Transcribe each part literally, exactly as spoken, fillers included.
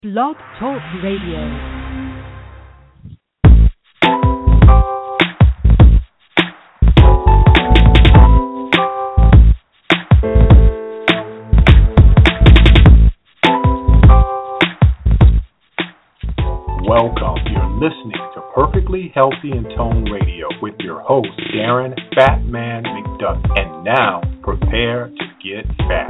Blog Talk Radio. Welcome. You're listening to Perfectly Healthy in Tone Radio with your host, Darren Fatman McDuck. And now, prepare to get fat.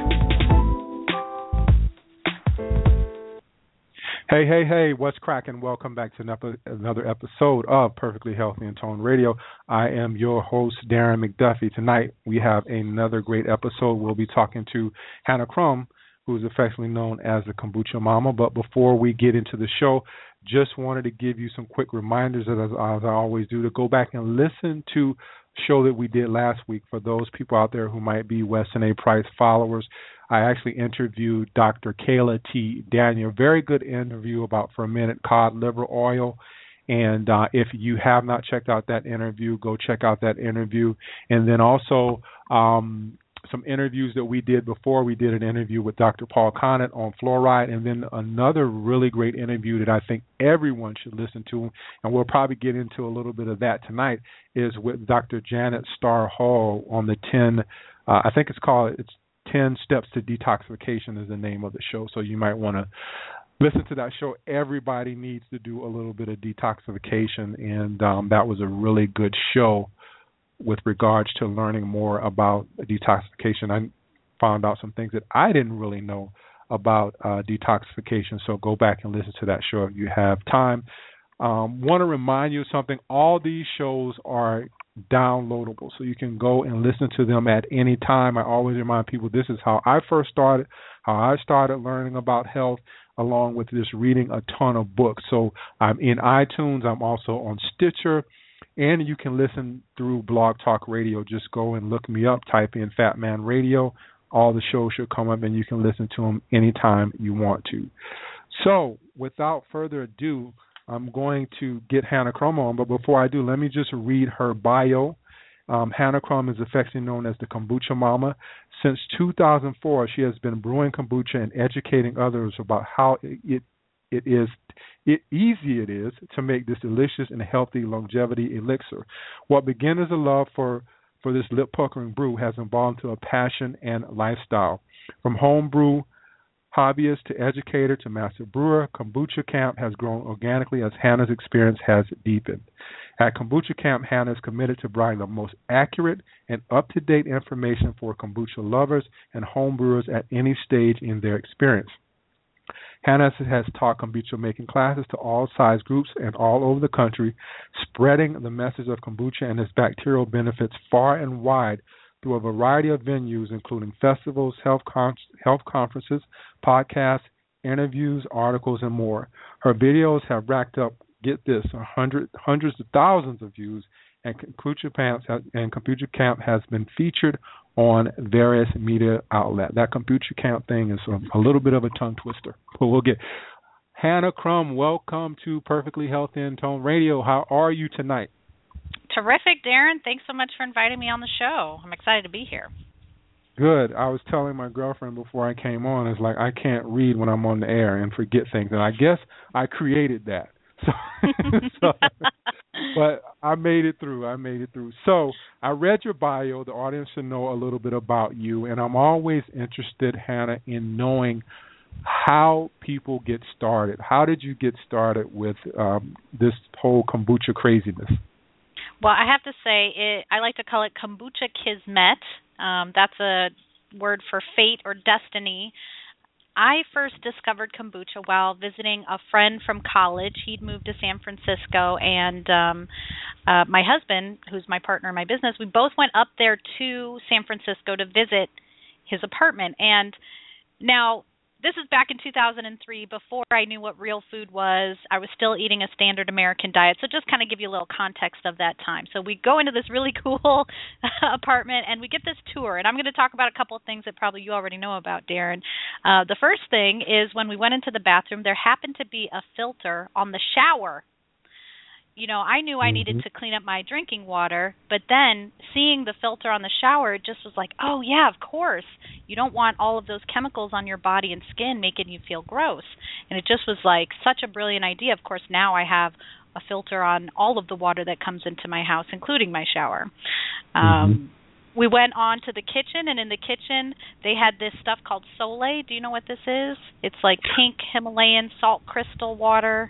Hey, hey, hey, what's cracking? Welcome back to another episode of Perfectly Healthy in Tone Radio. I am your host, Darren McDuffie. Tonight, we have another great episode. We'll be talking to Hannah Crum, who's affectionately known as the Kombucha Mama. But before we get into the show, just wanted to give you some quick reminders, as, as I always do, to go back and listen to a show that we did last week. For those people out there who might be Weston A. Price followers, I actually interviewed Doctor Kayla T. Daniel. Very good interview about fermented cod liver oil. And uh, if you have not checked out that interview, go check out that interview. And then also um, some interviews that we did before. We did an interview with Doctor Paul Conant on fluoride, and then another really great interview that I think everyone should listen to, and we'll probably get into a little bit of that tonight, is with Doctor Janet Starr Hall on the ten, uh, I think it's called, it's ten Steps to Detoxification is the name of the show, so you might want to listen to that show. Everybody needs to do a little bit of detoxification, and um, that was a really good show with regards to learning more about detoxification. I found out some things that I didn't really know about uh, detoxification, so go back and listen to that show if you have time. Um, want to remind you of something. All these shows are downloadable, so you can go and listen to them at any time. I always remind people this is how I first started, how I started learning about health, along with just reading a ton of books. So I'm in iTunes. I'm also on Stitcher. And you can listen through Blog Talk Radio. Just go and look me up, type in Fat Man Radio. All the shows should come up, and you can listen to them anytime you want to. So, without further ado, I'm going to get Hannah Crum on. But before I do, let me just read her bio. Um, Hannah Crum is affectionately known as the Kombucha Mama. Since two thousand four, she has been brewing kombucha and educating others about how it it is it easy it is to make this delicious and healthy longevity elixir. What began as a love for, for this lip-puckering brew has evolved into a passion and lifestyle. From home brew hobbyist to educator to master brewer, Kombucha Camp has grown organically as Hannah's experience has deepened. At Kombucha Camp, Hannah is committed to providing the most accurate and up-to-date information for kombucha lovers and home brewers at any stage in their experience. Hannah has taught kombucha making classes to all size groups and all over the country, spreading the message of kombucha and its bacterial benefits far and wide through a variety of venues, including festivals, health, con- health conferences, podcasts, interviews, articles, and more. Her videos have racked up, get this, a hundred, hundreds of thousands of views, and Kombucha Camp has, and Kombucha Camp has been featured on various media outlets. That Kombucha Camp thing is a, a little bit of a tongue twister, but we'll get. Hannah Crum, welcome to Perfectly Healthy in Tone Radio. How are you tonight? Terrific, Darren. Thanks so much for inviting me on the show. I'm excited to be here. Good. I was telling my girlfriend before I came on, it's like I can't read when I'm on the air and forget things, and I guess I created that. So, so, but I made it through. I made it through. So I read your bio. The audience should know a little bit about you, and I'm always interested, Hannah, in knowing how people get started. How did you get started with um, this whole kombucha craziness? Well, I have to say, it, I like to call it kombucha kismet. Um, that's a word for fate or destiny. I first discovered kombucha while visiting a friend from college. He'd moved to San Francisco, and um, uh, my husband, who's my partner in my business, we both went up there to San Francisco to visit his apartment. And now, this is back in two thousand three, before I knew what real food was. I was still eating a standard American diet, so just kind of give you a little context of that time. So we go into this really cool apartment, and we get this tour, and I'm going to talk about a couple of things that probably you already know about, Darren. Uh, the first thing is when we went into the bathroom, there happened to be a filter on the shower. you know, I knew I needed to clean up my drinking water, but then seeing the filter on the shower, it just was like, oh, yeah, of course. You don't want all of those chemicals on your body and skin making you feel gross. And it just was like such a brilliant idea. Of course, now I have a filter on all of the water that comes into my house, including my shower. Um, mm-hmm. We went on to the kitchen, and in the kitchen, they had this stuff called Soleil. Do you know what this is? It's like pink Himalayan salt crystal water.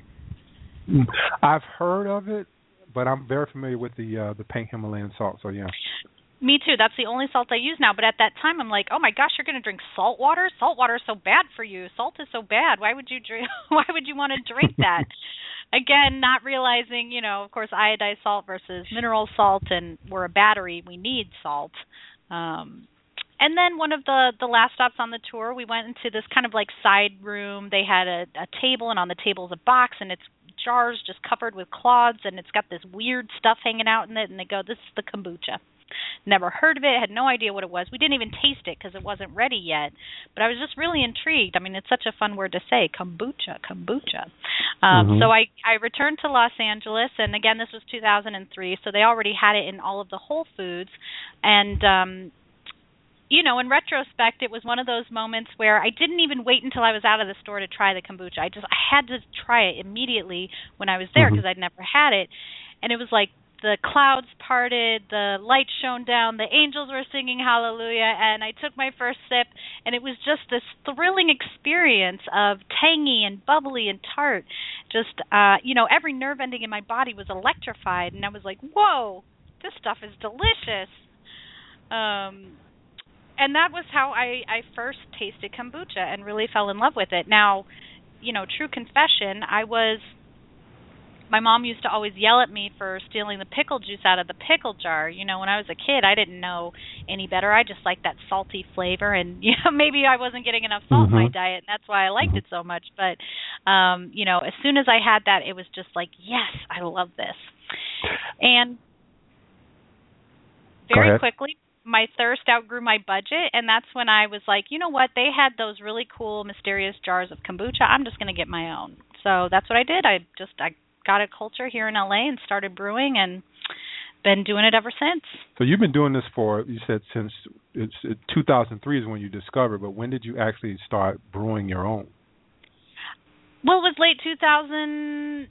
I've heard of it, but I'm very familiar with the uh, the pink Himalayan salt, so yeah. Me too. That's the only salt I use now. But at that time, I'm like, oh my gosh, you're going to drink salt water? Salt water is so bad for you. Salt is so bad. Why would you drink? Why would you want to drink that? Again, not realizing, you know, of course, iodized salt versus mineral salt, and we're a battery. We need salt. Um, and then one of the, the last stops on the tour, we went into this kind of like side room. They had a, a table, and on the table is a box, and it's jars just covered with cloths, and it's got this weird stuff hanging out in it, and they go, this is the kombucha. Never heard of it, had no idea what it was. We didn't even taste it because it wasn't ready yet, but I was just really intrigued. I mean, it's such a fun word to say, kombucha, kombucha. Um, mm-hmm. So I, I returned to Los Angeles, and again, this was two thousand three, so they already had it in all of the Whole Foods, and um, you know, in retrospect, it was one of those moments where I didn't even wait until I was out of the store to try the kombucha. I just I had to try it immediately when I was there because mm-hmm. I'd never had it. And it was like the clouds parted, the lights shone down, the angels were singing hallelujah, and I took my first sip, and it was just this thrilling experience of tangy and bubbly and tart. Just, uh, you know, every nerve ending in my body was electrified, and I was like, whoa, this stuff is delicious. Um... And that was how I, I first tasted kombucha and really fell in love with it. Now, you know, true confession, I was, my mom used to always yell at me for stealing the pickle juice out of the pickle jar. You know, when I was a kid, I didn't know any better. I just liked that salty flavor, and, you know, maybe I wasn't getting enough salt mm-hmm. in my diet, and that's why I liked it so much. But, um, you know, as soon as I had that, it was just like, yes, I love this. And very quickly, my thirst outgrew my budget, and that's when I was like, you know what, they had those really cool, mysterious jars of kombucha. I'm just going to get my own. So that's what I did. I just I got a culture here in L A and started brewing, and been doing it ever since. So you've been doing this for, you said since it's two thousand three is when you discovered, but when did you actually start brewing your own? Well, it was late two thousand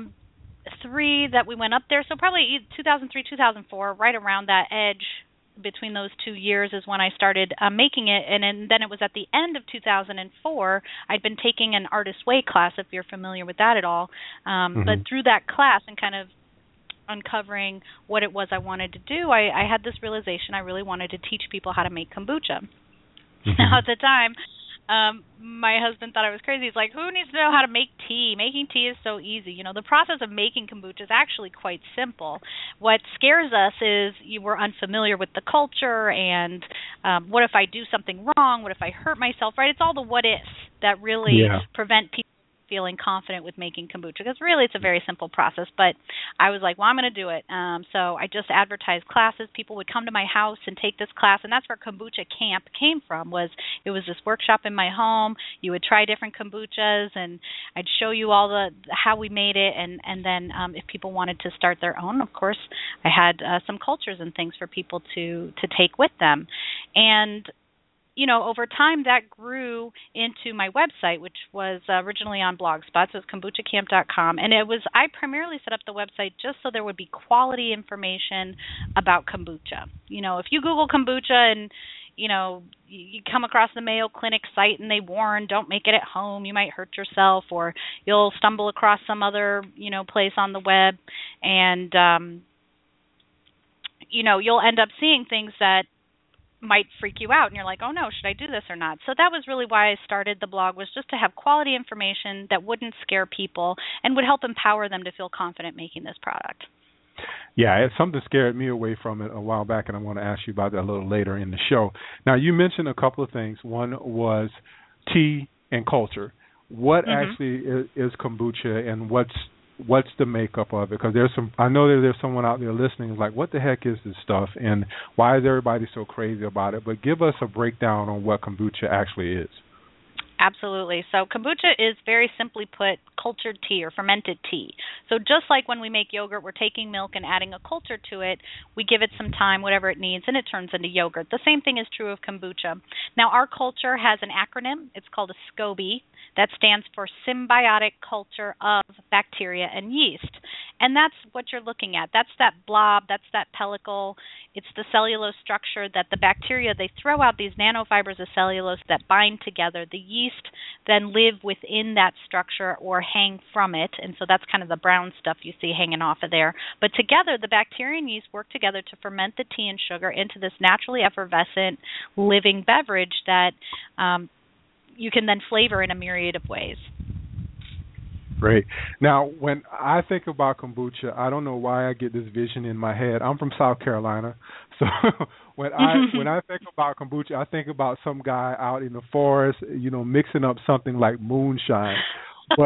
three that we went up there, so probably two thousand three, two thousand four, right around that edge. Between those two years is when I started uh, making it, and then, then it was at the end of two thousand four. I'd been taking an Artist Way class, if you're familiar with that at all. Um, mm-hmm. But through that class and kind of uncovering what it was I wanted to do, I, I had this realization I really wanted to teach people how to make kombucha. Mm-hmm. Now, at the time, um, my husband thought I was crazy. He's like, who needs to know how to make tea? Making tea is so easy. You know, the process of making kombucha is actually quite simple. What scares us is you were unfamiliar with the culture, and um, what if I do something wrong? What if I hurt myself, right? It's all the what ifs that really yeah. prevent people feeling confident with making kombucha, because really it's a very simple process. But I was like, well, I'm going to do it. Um, so I just advertised classes. People would come to my house and take this class, and that's where Kombucha Camp came from. Was it was this workshop in my home. You would try different kombuchas, and I'd show you all the how we made it, and and then um, if people wanted to start their own, of course, I had uh, some cultures and things for people to to take with them. And you know, over time that grew into my website, which was uh, originally on Blogspot, so it's kombucha camp dot com. And it was, I primarily set up the website just so there would be quality information about kombucha. You know, if you Google kombucha and, you know, you come across the Mayo Clinic site and they warn, don't make it at home, you might hurt yourself, or you'll stumble across some other, you know, place on the web, and, um, you know, you'll end up seeing things that might freak you out, and you're like, oh no, should I do this or not? So that was really why I started the blog, was just to have quality information that wouldn't scare people and would help empower them to feel confident making this product. Yeah, it's something scared me away from it a while back, and I want to ask you about that a little later in the show. Now, you mentioned a couple of things. One was tea and culture. What mm-hmm. actually is, is kombucha, and what's what's the makeup of it? Because there's some, I know that there's someone out there listening who's like, what the heck is this stuff, and why is everybody so crazy about it? But give us a breakdown on what kombucha actually is. Absolutely. So kombucha is very simply put cultured tea or fermented tea. So just like when we make yogurt, we're taking milk and adding a culture to it, we give it some time, whatever it needs, and it turns into yogurt. The same thing is true of kombucha. Now, our culture has an acronym. It's called a SCOBY. That stands for Symbiotic Culture of Bacteria and Yeast. And that's what you're looking at. That's that blob, that's that pellicle. It's the cellulose structure that the bacteria, they throw out these nanofibers of cellulose that bind together. The yeast then live within that structure or hang from it. And so that's kind of the brown stuff you see hanging off of there. But together, the bacteria and yeast work together to ferment the tea and sugar into this naturally effervescent living beverage that um, you can then flavor in a myriad of ways. Great. Now, when I think about kombucha, I don't know why I get this vision in my head. I'm from South Carolina, so when I when I think about kombucha, I think about some guy out in the forest, you know, mixing up something like moonshine. But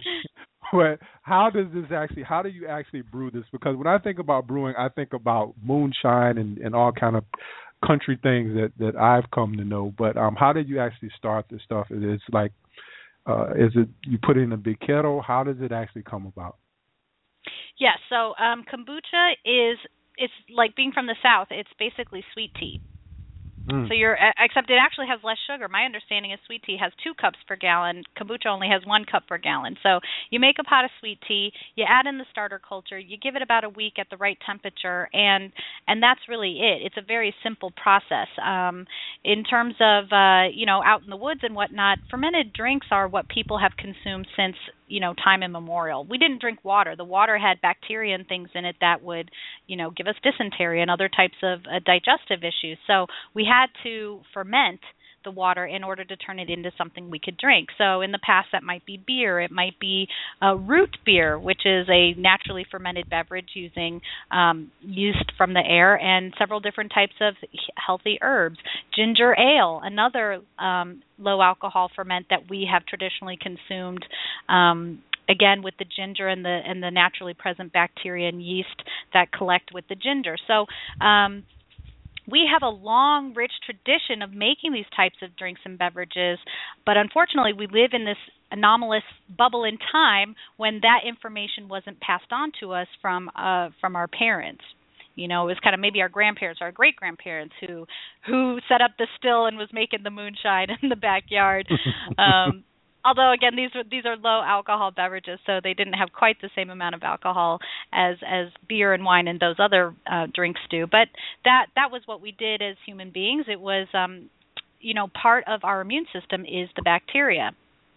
but how does this actually? How do you actually brew this? Because when I think about brewing, I think about moonshine and, and all kind of country things that, that I've come to know. But um, how did you actually start this stuff? It's like Uh, is it you put it in a big kettle? How does it actually come about? Yeah, so um, kombucha is it's like being from the South. It's basically sweet tea. Mm. So you're except it actually has less sugar. My understanding is sweet tea has two cups per gallon. Kombucha only has one cup per gallon. So you make a pot of sweet tea, you add in the starter culture, you give it about a week at the right temperature, and and that's really it. It's a very simple process. Um, in terms of uh, you know out in the woods and whatnot, fermented drinks are what people have consumed since you know time immemorial. We didn't drink water. The water had bacteria and things in it that would you know give us dysentery and other types of uh, digestive issues. So we had to ferment the water in order to turn it into something we could drink. So in the past, that might be beer. It might be uh, root beer, which is a naturally fermented beverage using um, yeast from the air and several different types of healthy herbs. Ginger ale, another um, low alcohol ferment that we have traditionally consumed. Um, Again, with the ginger and the and the naturally present bacteria and yeast that collect with the ginger. So um, we have a long, rich tradition of making these types of drinks and beverages, but unfortunately we live in this anomalous bubble in time when that information wasn't passed on to us from uh, from our parents. You know, it was kind of maybe our grandparents, our great-grandparents who who set up the still and was making the moonshine in the backyard. um Although again, these are these are low alcohol beverages, so they didn't have quite the same amount of alcohol as as beer and wine and those other uh, drinks do. But that that was what we did as human beings. It was, um, you know, part of our immune system is the bacteria.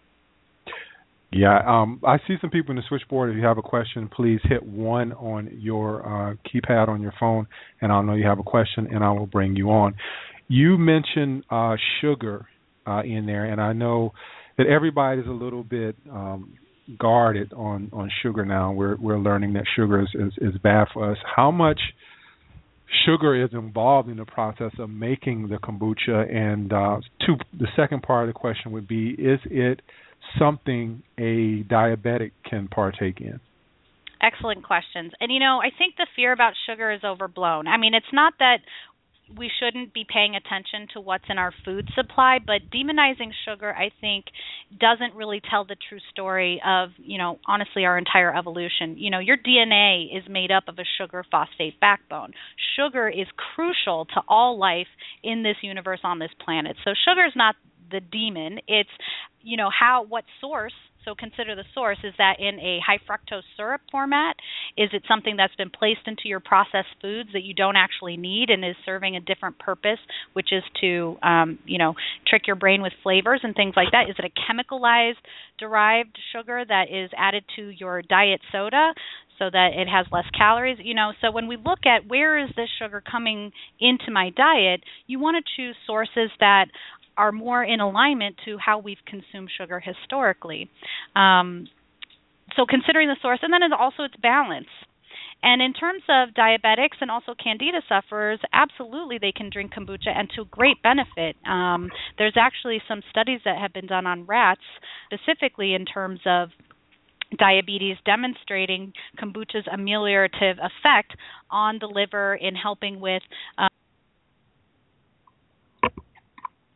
Yeah, um, I see some people in the switchboard. If you have a question, please hit one on your uh, keypad on your phone, and I'll know you have a question, and I will bring you on. You mentioned uh, sugar uh, in there, and I know that everybody is a little bit um, guarded on, on sugar now. We're we're learning that sugar is, is, is bad for us. How much sugar is involved in the process of making the kombucha? And uh, two, the second part of the question would be, is it something a diabetic can partake in? Excellent questions. And, you know, I think the fear about sugar is overblown. I mean, it's not that we shouldn't be paying attention to what's in our food supply, but demonizing sugar, I think, doesn't really tell the true story of, you know, honestly, our entire evolution. You know, your D N A is made up of a sugar phosphate backbone. Sugar is crucial to all life in this universe on this planet. So sugar is not the demon. It's, you know, how, what source. So consider the source. Is that in a high fructose syrup format? Is it something that's been placed into your processed foods that you don't actually need and is serving a different purpose, which is to, um, you know, trick your brain with flavors and things like that? Is it a chemicalized derived sugar that is added to your diet soda so that it has less calories? You know, so when we look at where is this sugar coming into my diet, you want to choose sources that are more in alignment to how we've consumed sugar historically. Um, so considering the source, and then also its balance. And in terms of diabetics and also candida sufferers, absolutely they can drink kombucha and to great benefit. Um, there's actually some studies that have been done on rats, specifically in terms of diabetes, demonstrating kombucha's ameliorative effect on the liver in helping with uh,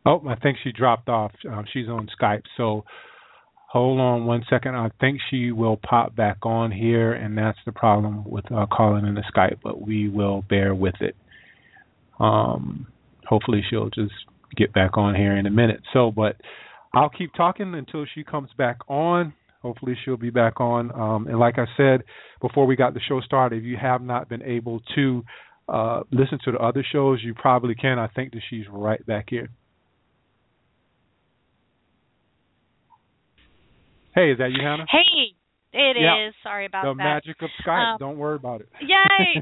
Oh, I think she dropped off. Um, she's on Skype. So hold on one second. I think she will pop back on here, and that's the problem with uh, calling in the Skype, but we will bear with it. Um, hopefully she'll just get back on here in a minute. So, but I'll keep talking until she comes back on. Hopefully she'll be back on. Um, and like I said before we got the show started, if you have not been able to uh, listen to the other shows, you probably can. I think that she's right back here. Hey, is that you, Hannah? Hey, it yeah. is. Sorry about the that. The magic of Skype. Um, Don't worry about it. Yay!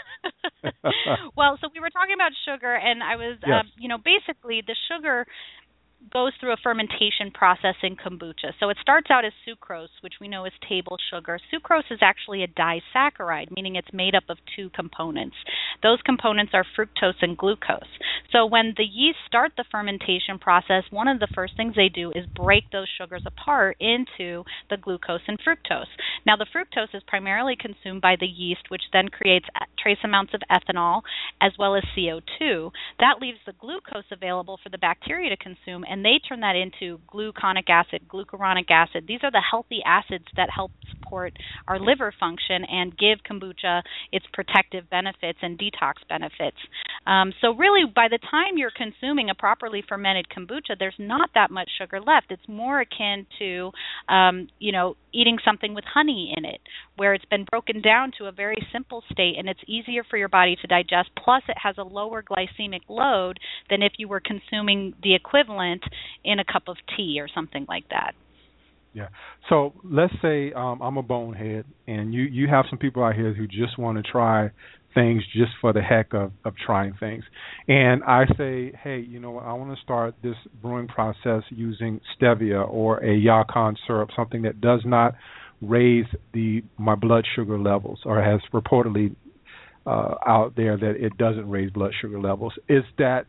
Well, so we were talking about sugar, and I was, yes. uh, you know, basically the sugar goes through a fermentation process in kombucha. So it starts out as sucrose, which we know is table sugar. Sucrose is actually a disaccharide, meaning it's made up of two components. Those components are fructose and glucose. So when the yeast start the fermentation process, one of the first things they do is break those sugars apart into the glucose and fructose. Now the fructose is primarily consumed by the yeast, which then creates trace amounts of ethanol as well as C O two. That leaves the glucose available for the bacteria to consume, and they turn that into gluconic acid, glucuronic acid. These are the healthy acids that help support our liver function and give kombucha its protective benefits and detox benefits. Um, so really, by the time you're consuming a properly fermented kombucha, there's not that much sugar left. It's more akin to, um, you know, eating something with honey in it, where it's been broken down to a very simple state and it's easier for your body to digest. Plus, it has a lower glycemic load than if you were consuming the equivalent in a cup of tea or something like that. Yeah. So let's say um, I'm a bonehead, and you, you have some people out here who just want to try things just for the heck of, of trying things. And I say, hey, you know what, I want to start this brewing process using stevia or a Yakan syrup, something that does not raise the my blood sugar levels, or has reportedly uh, out there that it doesn't raise blood sugar levels. Is that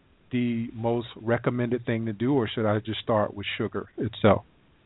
the most recommended thing to do, or should I just start with sugar itself?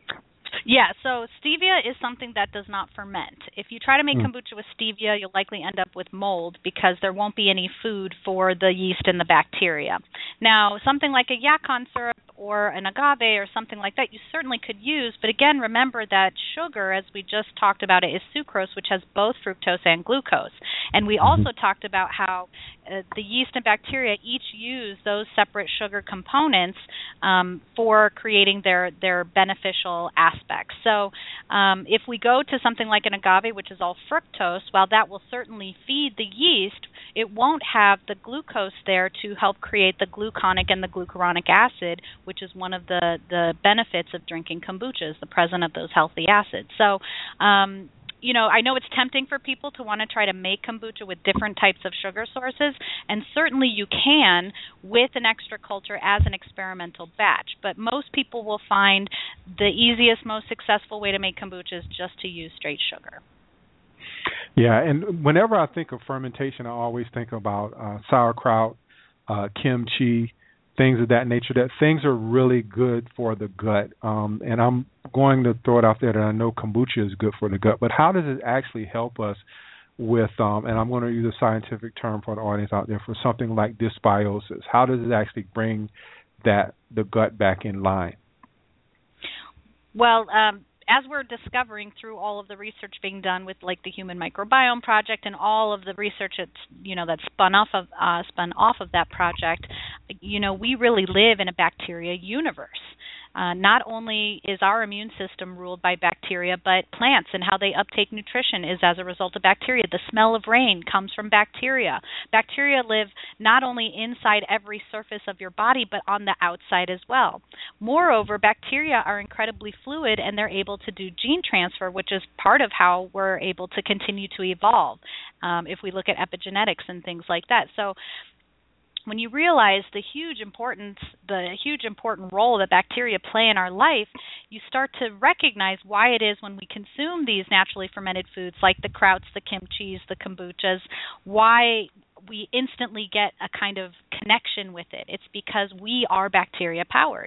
Yeah, so stevia is something that does not ferment. If you try to make mm. kombucha with stevia, you'll likely end up with mold because there won't be any food for the yeast and the bacteria. Now, something like a Yakan syrup or an agave or something like that you certainly could use, but again, remember that sugar, as we just talked about it, is sucrose, which has both fructose and glucose. And we mm-hmm. also talked about how uh, the yeast and bacteria each use those separate sugar components um, for creating their, their beneficial aspects. So um, if we go to something like an agave, which is all fructose, while that will certainly feed the yeast, it won't have the glucose there to help create the gluconic and the glucuronic acid, which is one of the, the benefits of drinking kombucha, is the presence of those healthy acids. So, um, you know, I know it's tempting for people to want to try to make kombucha with different types of sugar sources, and certainly you can with an extra culture as an experimental batch. But most people will find the easiest, most successful way to make kombucha is just to use straight sugar. Yeah, and whenever I think of fermentation, I always think about uh, sauerkraut, uh, kimchi, things of that nature. That things are really good for the gut. Um, and I'm going to throw it out there that I know kombucha is good for the gut. But how does it actually help us with, um, and I'm going to use a scientific term for the audience out there, for something like dysbiosis? How does it actually bring that the gut back in line? Well, um, as we're discovering through all of the research being done with, like, the Human Microbiome Project and all of the research that's, you know, that's spun off of uh, spun off of that project, you know, we really live in a bacteria universe. Uh, not only is our immune system ruled by bacteria, but plants and how they uptake nutrition is as a result of bacteria. The smell of rain comes from bacteria. Bacteria live not only inside every surface of your body, but on the outside as well. Moreover, bacteria are incredibly fluid, and they're able to do gene transfer, which is part of how we're able to continue to evolve, um, if we look at epigenetics and things like that. So when you realize the huge importance, the huge important role that bacteria play in our life, you start to recognize why it is when we consume these naturally fermented foods like the krauts, the kimchis, the kombuchas, why we instantly get a kind of connection with it. It's because we are bacteria powered.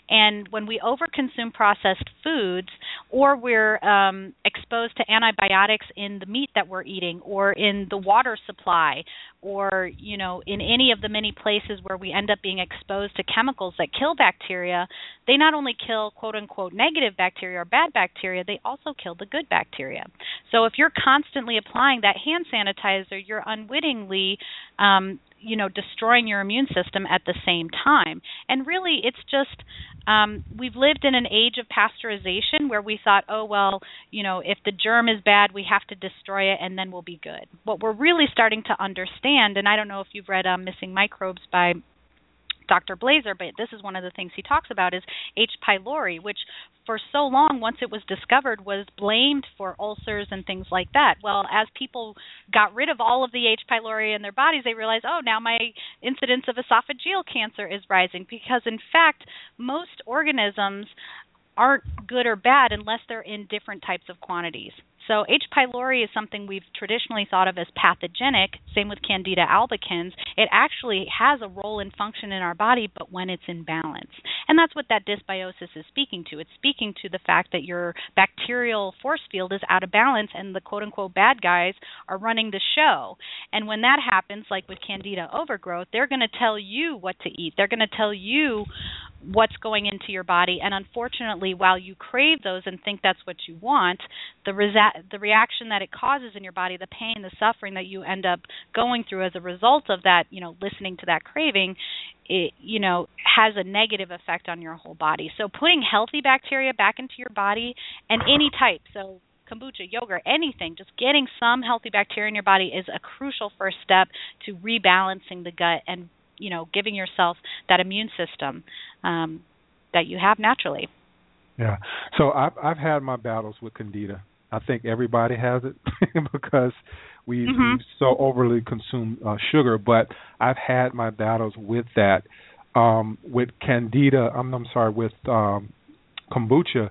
And when we overconsume processed foods, or we're um, exposed to antibiotics in the meat that we're eating, or in the water supply, or, you know, in any of the many places where we end up being exposed to chemicals that kill bacteria, they not only kill quote-unquote negative bacteria or bad bacteria, they also kill the good bacteria. So if you're constantly applying that hand sanitizer, you're unwittingly um, you know, destroying your immune system at the same time. And really, it's just um, we've lived in an age of pasteurization where we thought, oh, well, you know, if the germ is bad, we have to destroy it and then we'll be good. What we're really starting to understand, and I don't know if you've read um, Missing Microbes by Doctor Blazer, but this is one of the things he talks about, is H. pylori, which for so long, once it was discovered, was blamed for ulcers and things like that. Well, as people got rid of all of the H. pylori in their bodies, they realized, oh, now my incidence of esophageal cancer is rising, because in fact, most organisms aren't good or bad unless they're in different types of quantities. So H. pylori is something we've traditionally thought of as pathogenic, same with Candida albicans. It actually has a role and function in our body, but when it's in balance. And that's what that dysbiosis is speaking to. It's speaking to the fact that your bacterial force field is out of balance and the quote-unquote bad guys are running the show. And when that happens, like with Candida overgrowth, they're going to tell you what to eat. They're going to tell you what's going into your body, and unfortunately, while you crave those and think that's what you want, the resa- the reaction that it causes in your body, the pain, the suffering that you end up going through as a result of that, you know, listening to that craving, it, you know, has a negative effect on your whole body. So putting healthy bacteria back into your body, and any type, so kombucha, yogurt, anything, just getting some healthy bacteria in your body is a crucial first step to rebalancing the gut and, you know, giving yourself that immune system um, that you have naturally. Yeah. So I've I've had my battles with Candida. I think everybody has it because we, mm-hmm. we so overly consume uh, sugar. But I've had my battles with that. Um, with Candida, I'm, I'm sorry, with um, kombucha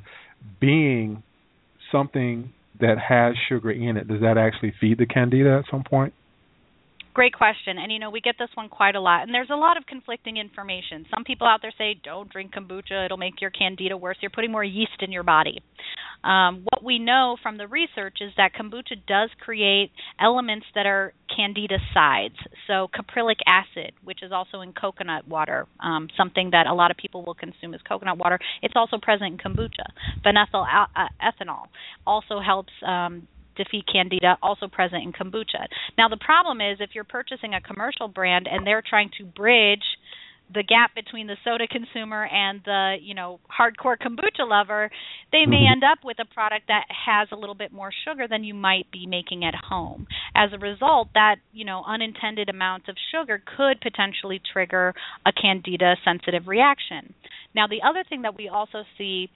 being something that has sugar in it. Does that actually feed the Candida at some point? Great question. And, you know, we get this one quite a lot. And there's a lot of conflicting information. Some people out there say, don't drink kombucha. It'll make your Candida worse. You're putting more yeast in your body. Um, what we know from the research is that kombucha does create elements that are Candida-sides. So caprylic acid, which is also in coconut water, um, something that a lot of people will consume is coconut water. It's also present in kombucha. Phenylethyl uh, ethanol also helps um defeat Candida, also present in kombucha. Now, the problem is if you're purchasing a commercial brand and they're trying to bridge the gap between the soda consumer and the, you know, hardcore kombucha lover, they may end up with a product that has a little bit more sugar than you might be making at home. As a result, that, you know, unintended amount of sugar could potentially trigger a Candida-sensitive reaction. Now, the other thing that we also see,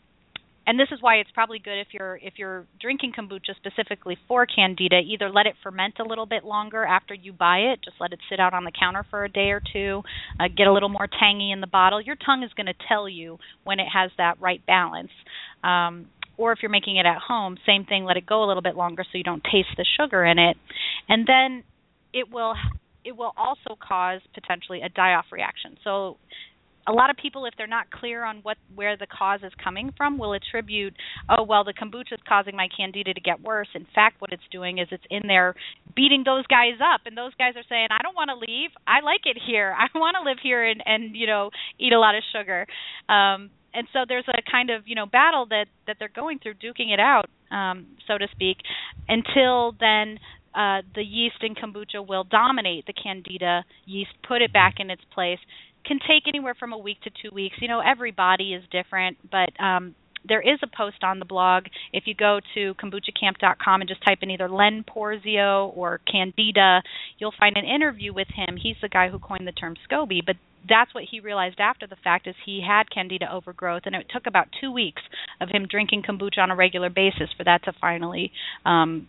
and this is why it's probably good if you're if you're drinking kombucha specifically for Candida, either let it ferment a little bit longer after you buy it, just let it sit out on the counter for a day or two, uh, get a little more tangy in the bottle. Your tongue is going to tell you when it has that right balance. Um, or if you're making it at home, same thing, let it go a little bit longer so you don't taste the sugar in it. And then it will it will also cause potentially a die-off reaction. So a lot of people, if they're not clear on what where the cause is coming from, will attribute, oh, well, the kombucha is causing my Candida to get worse. In fact, what it's doing is it's in there beating those guys up, and those guys are saying, I don't want to leave. I like it here. I want to live here and, and, you know, eat a lot of sugar. Um, and so there's a kind of, you know, battle that, that they're going through, duking it out, um, so to speak, until then uh, the yeast in kombucha will dominate the Candida yeast, put it back in its place. Can take anywhere from a week to two weeks. You know, every body is different, but um, there is a post on the blog. If you go to kombucha camp dot com and just type in either Len Porzio or Candida, you'll find an interview with him. He's the guy who coined the term SCOBY, but that's what he realized after the fact is he had Candida overgrowth, and it took about two weeks of him drinking kombucha on a regular basis for that to finally um,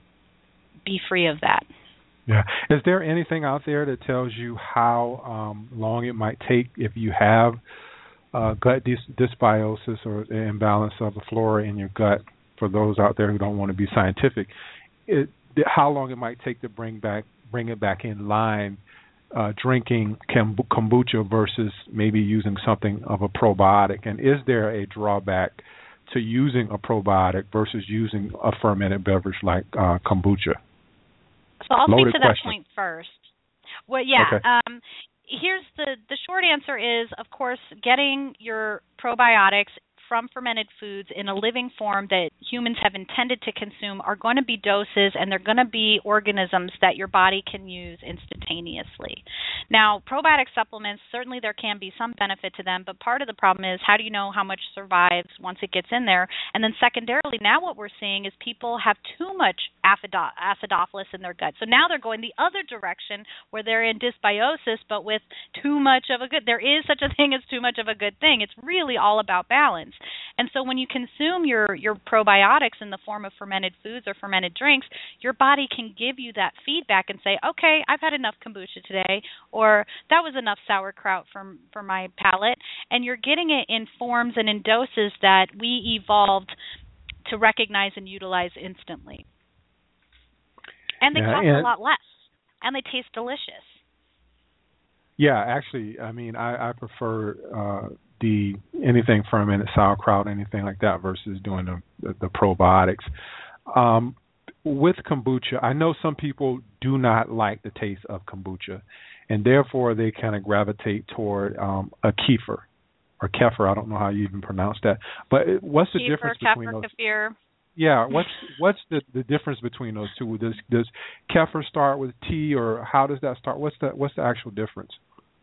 be free of that. Yeah. Is there anything out there that tells you how um, long it might take if you have uh, gut dys- dysbiosis or imbalance of the flora in your gut? For those out there who don't want to be scientific, it, how long it might take to bring back bring it back in line uh, drinking kombucha versus maybe using something of a probiotic? And is there a drawback to using a probiotic versus using a fermented beverage like uh, kombucha? So I'll Loaded speak to that question. point first. Well, yeah. Okay. Um, here's the the short answer is, of course, getting your probiotics from fermented foods in a living form that humans have intended to consume are going to be doses, and they're going to be organisms that your body can use instantaneously. Now, probiotic supplements, certainly there can be some benefit to them, but part of the problem is how do you know how much survives once it gets in there? And then secondarily, now what we're seeing is people have too much acidophilus in their gut. So now they're going the other direction where they're in dysbiosis, but with too much of a good. There is such a thing as too much of a good thing. It's really all about balance. And so when you consume your, your probiotics in the form of fermented foods or fermented drinks, your body can give you that feedback and say, okay, I've had enough kombucha today, or that was enough sauerkraut for, for my palate. And you're getting it in forms and in doses that we evolved to recognize and utilize instantly. And they yeah, cost and a lot less, and they taste delicious. Yeah, actually, I mean, I, I prefer uh, the anything fermented sauerkraut, anything like that, versus doing the, the, the probiotics. Um, with kombucha, I know some people do not like the taste of kombucha, and therefore they kind of gravitate toward um, a kefir or kefir. I don't know how you even pronounce that. But what's the Kefir, difference kefir, between those? kefir. Yeah, what's what's the, the difference between those two? Does does kefir start with T, or how does that start? What's the what's the actual difference?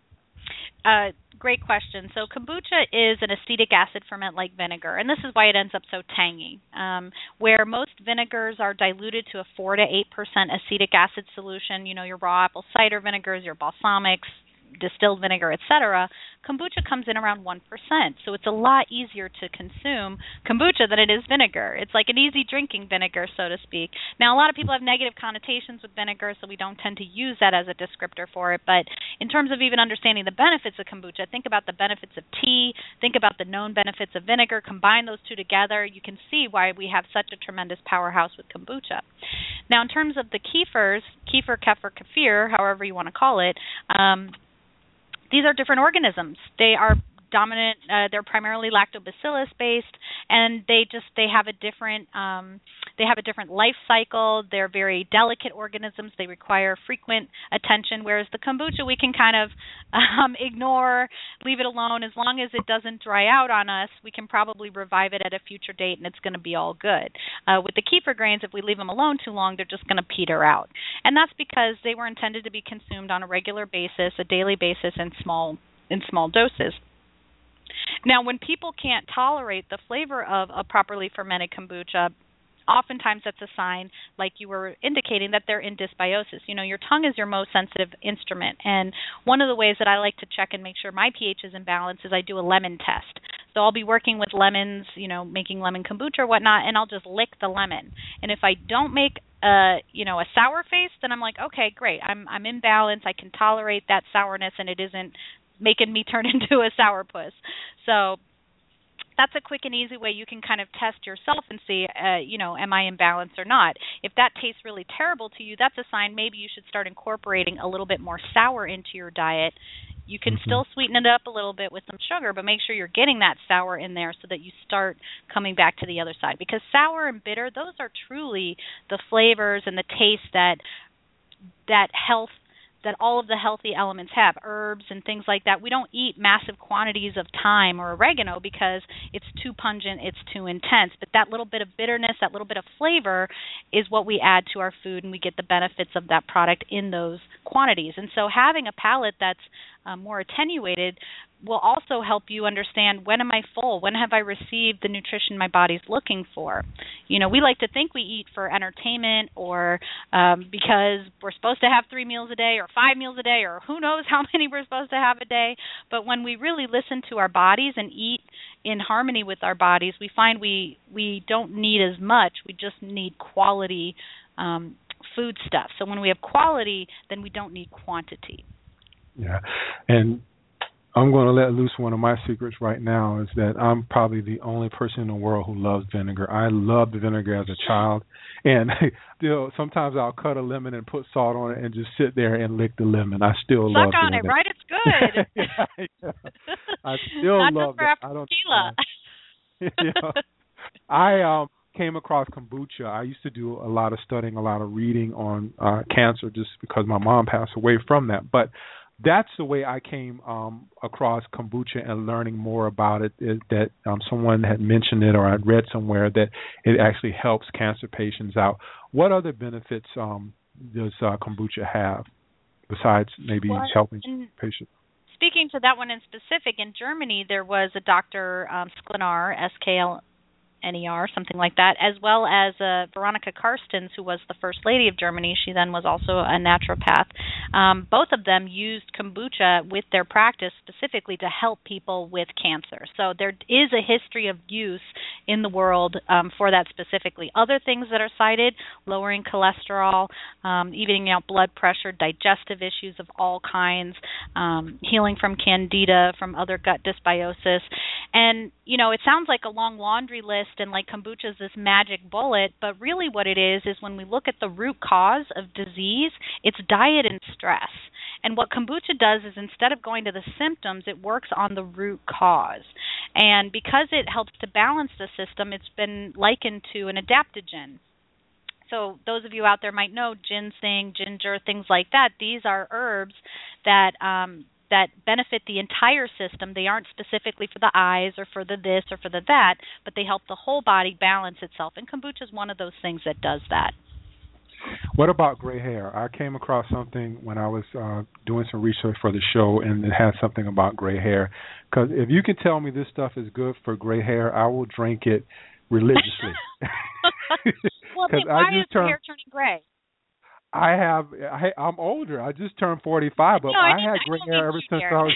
Uh, great question. So kombucha is an acetic acid ferment like vinegar, and this is why it ends up so tangy. Um, where most vinegars are diluted to a four to eight percent acetic acid solution, you know, your raw apple cider vinegars, your balsamics, distilled vinegar, et cetera, kombucha comes in around one percent. So it's a lot easier to consume kombucha than it is vinegar. It's like an easy drinking vinegar, so to speak. Now, a lot of people have negative connotations with vinegar, so we don't tend to use that as a descriptor for it. But in terms of even understanding the benefits of kombucha, think about the benefits of tea, think about the known benefits of vinegar, combine those two together, you can see why we have such a tremendous powerhouse with kombucha. Now, in terms of the kefirs, kefir, kefir, kefir, however you want to call it, um, these are different organisms. They are dominant. Uh, they're primarily lactobacillus based, and they just they have a different um, they have a different life cycle. They're very delicate organisms. They require frequent attention. Whereas the kombucha we can kind of um, ignore, leave it alone. As long as it doesn't dry out on us, we can probably revive it at a future date, and it's going to be all good. Uh, with the kefir grains, if we leave them alone too long, they're just going to peter out, and that's because they were intended to be consumed on a regular basis, a daily basis, in small in small doses. Now, when people can't tolerate the flavor of a properly fermented kombucha, oftentimes that's a sign, like you were indicating, that they're in dysbiosis. You know, your tongue is your most sensitive instrument, and one of the ways that I like to check and make sure my pH is in balance is I do a lemon test. So I'll be working with lemons, you know, making lemon kombucha or whatnot, and I'll just lick the lemon. And if I don't make a, you know, a sour face, then I'm like, okay, great, I'm I'm in balance. I can tolerate that sourness, and it isn't making me turn into a sourpuss. So that's a quick and easy way you can kind of test yourself and see, uh, you know, am I in balance or not? If that tastes really terrible to you, that's a sign maybe you should start incorporating a little bit more sour into your diet. You can mm-hmm. still sweeten it up a little bit with some sugar, but make sure you're getting that sour in there so that you start coming back to the other side. Because sour and bitter, those are truly the flavors and the taste that that health that all of the healthy elements have, herbs and things like that. We don't eat massive quantities of thyme or oregano because it's too pungent, it's too intense. But that little bit of bitterness, that little bit of flavor is what we add to our food, and we get the benefits of that product in those quantities. And so having a palate that's um, more attenuated will also help you understand, when am I full? When have I received the nutrition my body's looking for? You know, we like to think we eat for entertainment or um, because we're supposed to have three meals a day or five meals a day or who knows how many we're supposed to have a day. But when we really listen to our bodies and eat in harmony with our bodies, we find we, we don't need as much. We just need quality um, food stuff. So when we have quality, then we don't need quantity. Yeah, and I'm going to let loose one of my secrets right now is that I'm probably the only person in the world who loves vinegar. I loved vinegar as a child, and still sometimes I'll cut a lemon and put salt on it and just sit there and lick the lemon. I still Suck love on vinegar. it, right? It's good. yeah, yeah. I still Not love just for it. after I don't. tequila. yeah. I um came across kombucha. I used to do a lot of studying, a lot of reading on uh, cancer, just because my mom passed away from that. But that's the way I came um, across kombucha and learning more about it. Is that um, someone had mentioned it, or I'd read somewhere that it actually helps cancer patients out. What other benefits um, does uh, kombucha have besides maybe well, helping patients? Speaking to that one in specific, in Germany there was a Doctor Um, Sklenar, S K L N E R, something like that, as well as uh, Veronica Karstens, who was the First Lady of Germany. She then was also a naturopath. Um, both of them used kombucha with their practice specifically to help people with cancer. So there is a history of use in the world um, for that specifically. Other things that are cited, lowering cholesterol, um, evening out blood pressure, digestive issues of all kinds, um, healing from candida, from other gut dysbiosis. And, you know, it sounds like a long laundry list and like kombucha is this magic bullet, but really what it is is when we look at the root cause of disease, it's diet and stress. And what kombucha does is instead of going to the symptoms, it works on the root cause. And because it helps to balance the system, it's been likened to an adaptogen. So those of you out there might know ginseng, ginger, things like that. These are herbs that um, that benefit the entire system. They aren't specifically for the eyes or for the this or for the that, but they help the whole body balance itself. And kombucha is one of those things that does that. What about gray hair? I came across something when I was uh, doing some research for the show, and it had something about gray hair. Because if you can tell me this stuff is good for gray hair, I will drink it religiously. Well, I mean, why is your hair turning gray? I have. I, I'm older. I just turned forty-five, but no, I, I had gray hair ever since hair. I was.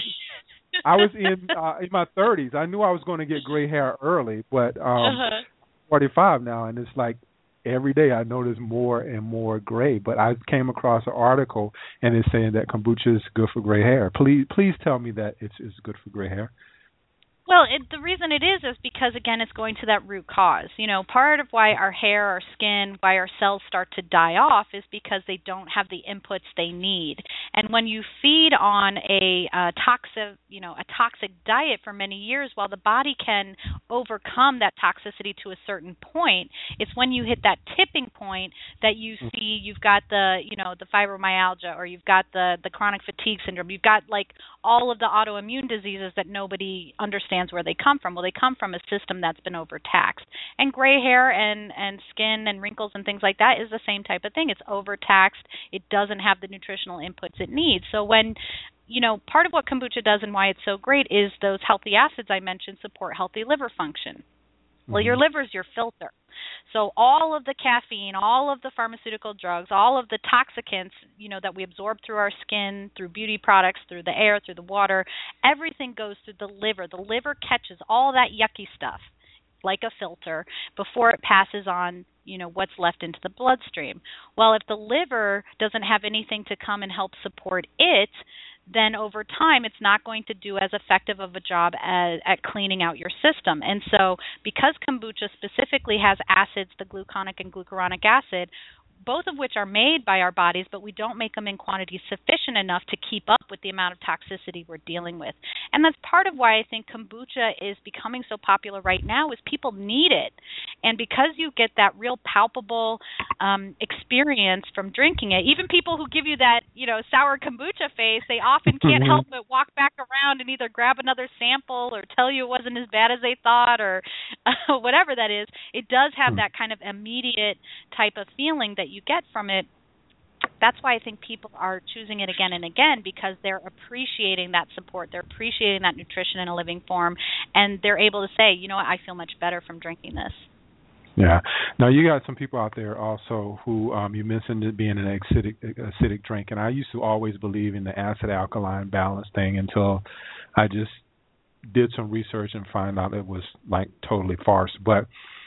I was in uh, in my thirties. I knew I was going to get gray hair early, but um, uh-huh. forty-five now, and it's like every day I notice more and more gray. But I came across an article and it's saying that kombucha is good for gray hair. Please, please tell me that it's it's good for gray hair. Well, it, the reason it is is because, again, it's going to that root cause. You know, part of why our hair, our skin, why our cells start to die off is because they don't have the inputs they need. And when you feed on a uh, toxic, you know, a toxic diet for many years, while the body can overcome that toxicity to a certain point, it's when you hit that tipping point that you see you've got the, you know, the fibromyalgia, or you've got the the chronic fatigue syndrome. You've got like all of the autoimmune diseases that nobody understands where they come from. Well, they come from a system that's been overtaxed. And gray hair and, and skin and wrinkles and things like that is the same type of thing. It's overtaxed. It doesn't have the nutritional inputs it needs. So when, you know, part of what kombucha does and why it's so great is those healthy acids I mentioned support healthy liver function. Well, your liver is your filter. So all of the caffeine, all of the pharmaceutical drugs, all of the toxicants, you know, that we absorb through our skin, through beauty products, through the air, through the water, everything goes through the liver. The liver catches all that yucky stuff like a filter before it passes on, you know, what's left into the bloodstream. Well, if the liver doesn't have anything to come and help support it, then over time it's not going to do as effective of a job as, at cleaning out your system. And so because kombucha specifically has acids, the gluconic and glucuronic acid, both of which are made by our bodies, but we don't make them in quantity sufficient enough to keep up with the amount of toxicity we're dealing with. And that's part of why I think kombucha is becoming so popular right now is people need it. And because you get that real palpable um, experience from drinking it, even people who give you that, you know, sour kombucha face, they often can't help but walk back around and either grab another sample or tell you it wasn't as bad as they thought, or uh, whatever that is. It does have that kind of immediate type of feeling that you get from it. That's why I think people are choosing it again and again, because they're appreciating that support, they're appreciating that nutrition in a living form, and they're able to say, you know what, I feel much better from drinking this. Yeah. Now, you got some people out there also who um, you mentioned it being an acidic, acidic drink, and I used to always believe in the acid-alkaline balance thing until I just did some research and found out it was like totally farce. But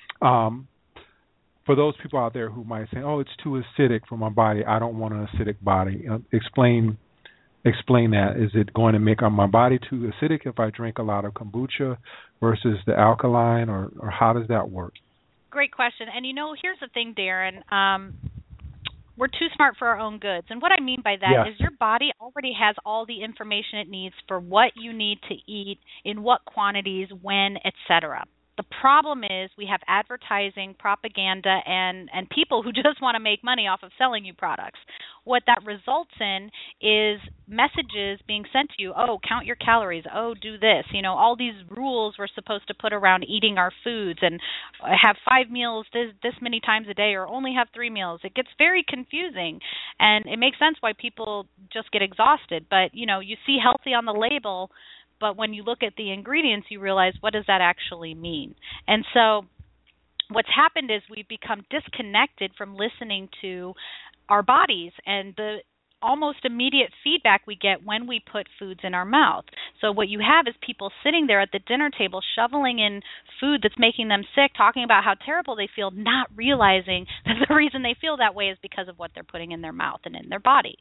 um for those people out there who might say, oh, it's too acidic for my body, I don't want an acidic body, uh, explain explain that. Is it going to make my body too acidic if I drink a lot of kombucha versus the alkaline, or, or how does that work? Great question. And, you know, here's the thing, Darren. Um, we're too smart for our own goods. And what I mean by that yes. is your body already has all the information it needs for what you need to eat, in what quantities, when, et cetera. The problem is we have advertising, propaganda, and, and people who just want to make money off of selling you products. What that results in is messages being sent to you, oh, count your calories, oh, do this. You know, all these rules we're supposed to put around eating our foods and have five meals this, this many times a day or only have three meals. It gets very confusing, and it makes sense why people just get exhausted. But, you know, you see healthy on the label, but when you look at the ingredients, you realize, what does that actually mean? And so what's happened is we've become disconnected from listening to our bodies and the almost immediate feedback we get when we put foods in our mouth. So what you have is people sitting there at the dinner table shoveling in food that's making them sick, talking about how terrible they feel, not realizing that the reason they feel that way is because of what they're putting in their mouth and in their body.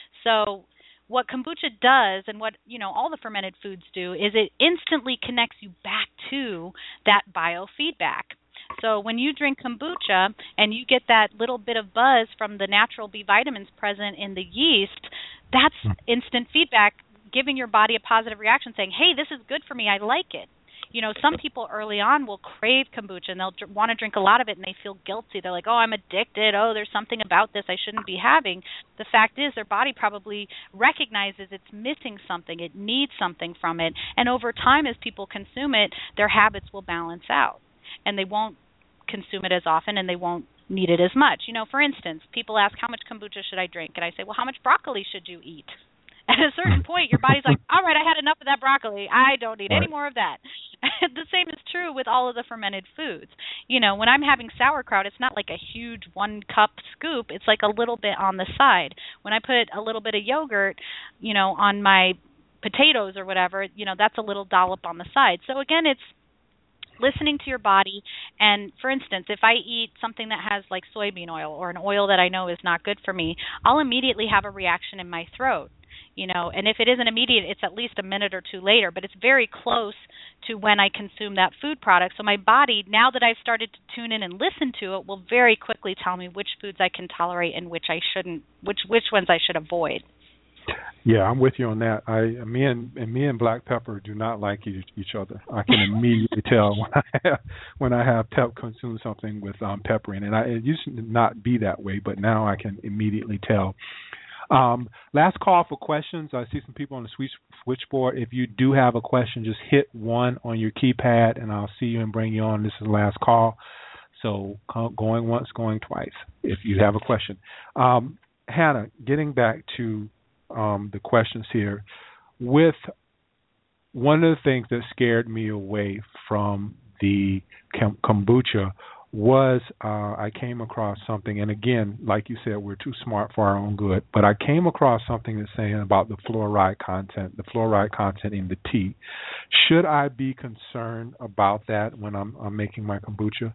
So what kombucha does, and what, you know, all the fermented foods do, is it instantly connects you back to that biofeedback. So when you drink kombucha and you get that little bit of buzz from the natural B vitamins present in the yeast, that's instant feedback giving your body a positive reaction saying, hey, this is good for me, I like it. You know, some people early on will crave kombucha and they'll dr- want to drink a lot of it and they feel guilty. They're like, oh, I'm addicted. Oh, there's something about this I shouldn't be having. The fact is their body probably recognizes it's missing something. It needs something from it. And over time, as people consume it, their habits will balance out and they won't consume it as often and they won't need it as much. You know, for instance, people ask, how much kombucha should I drink? And I say, well, how much broccoli should you eat? At a certain point, your body's like, all right, I had enough of that broccoli. I don't need right. any more of that. The same is true with all of the fermented foods. You know, when I'm having sauerkraut, it's not like a huge one-cup scoop. It's like a little bit on the side. When I put a little bit of yogurt, you know, on my potatoes or whatever, you know, that's a little dollop on the side. So, again, it's listening to your body. And, for instance, if I eat something that has like soybean oil or an oil that I know is not good for me, I'll immediately have a reaction in my throat. You know, and if it isn't immediate, it's at least a minute or two later, but it's very close to when I consume that food product. So my body, now that I've started to tune in and listen to it, will very quickly tell me which foods I can tolerate and which I shouldn't, which which ones I should avoid. Yeah, I'm with you on that. I me and, and me and black pepper do not like each, each other. I can immediately tell when I have when I have pep consume something with um, pepper in it. I, it used to not be that way, but now I can immediately tell. Um, last call for questions. I see some people on the switch, switchboard. If you do have a question, just hit one on your keypad, and I'll see you and bring you on. This is the last call. So going once, going twice, if you have a question. Um, Hannah, getting back to um, the questions here, with one of the things that scared me away from the kombucha was uh, I came across something, and again, like you said, we're too smart for our own good, but I came across something that's saying about the fluoride content, the fluoride content in the tea. Should I be concerned about that when I'm, I'm making my kombucha?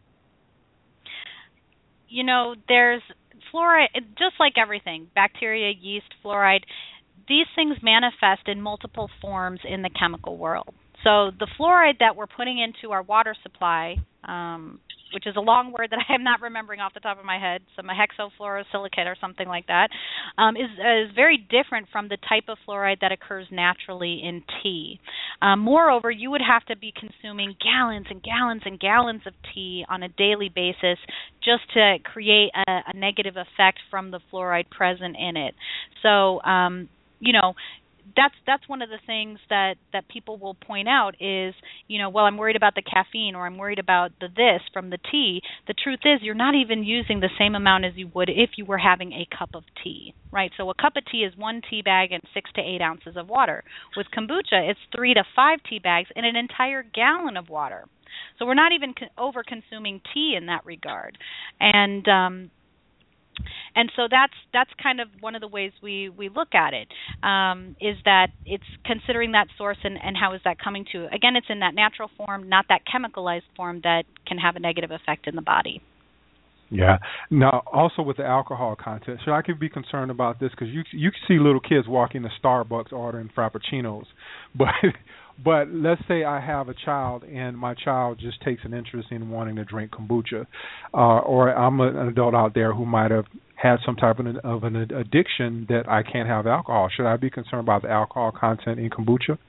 You know, there's fluoride, just like everything, bacteria, yeast, fluoride, these things manifest in multiple forms in the chemical world. So the fluoride that we're putting into our water supply, um, which is a long word that I'm not remembering off the top of my head, some hexafluorosilicate or something like that, um, is, is very different from the type of fluoride that occurs naturally in tea. Um, moreover, you would have to be consuming gallons and gallons and gallons of tea on a daily basis just to create a, a negative effect from the fluoride present in it. So, um, you know, That's that's one of the things that, that people will point out is, you know, well, I'm worried about the caffeine or I'm worried about the this from the tea. The truth is you're not even using the same amount as you would if you were having a cup of tea, right? So a cup of tea is one tea bag and six to eight ounces of water. With kombucha, it's three to five tea bags and an entire gallon of water. So we're not even co- over-consuming tea in that regard. And um And so that's that's kind of one of the ways we, we look at it, um, is that it's considering that source and, and how is that coming to. Again, it's in that natural form, not that chemicalized form that can have a negative effect in the body. Yeah. Now, also with the alcohol content, should I could be concerned about this because you you can see little kids walking to Starbucks ordering frappuccinos, but but let's say I have a child and my child just takes an interest in wanting to drink kombucha, uh, or I'm a, an adult out there who might have had some type of an, of an addiction that I can't have alcohol. Should I be concerned about the alcohol content in kombucha?